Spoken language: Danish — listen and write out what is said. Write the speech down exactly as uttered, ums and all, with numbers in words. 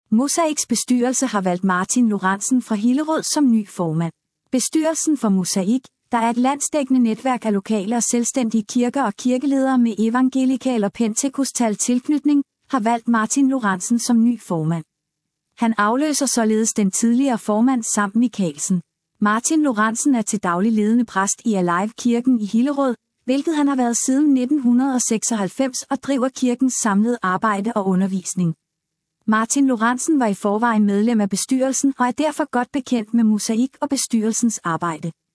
Mosaiks bestyrelse har valgt Martin Lorentzen fra Hillerød som ny formand. Bestyrelsen for Mosaik, der er et landsdækkende netværk af lokale og selvstændige kirker og kirkeledere med evangelikal og pentekostal tilknytning, har valgt Martin Lorentzen som ny formand. Han afløser således den tidligere formand Sam Michaelsen. Martin Lorentzen er til daglig ledende præst i Alive-kirken i Hillerød, hvilket han har været siden nitten seksoghalvfems og driver kirkens samlede arbejde og undervisning. Martin Lorentzen var i forvejen medlem af bestyrelsen og er derfor godt bekendt med Mosaik og bestyrelsens arbejde.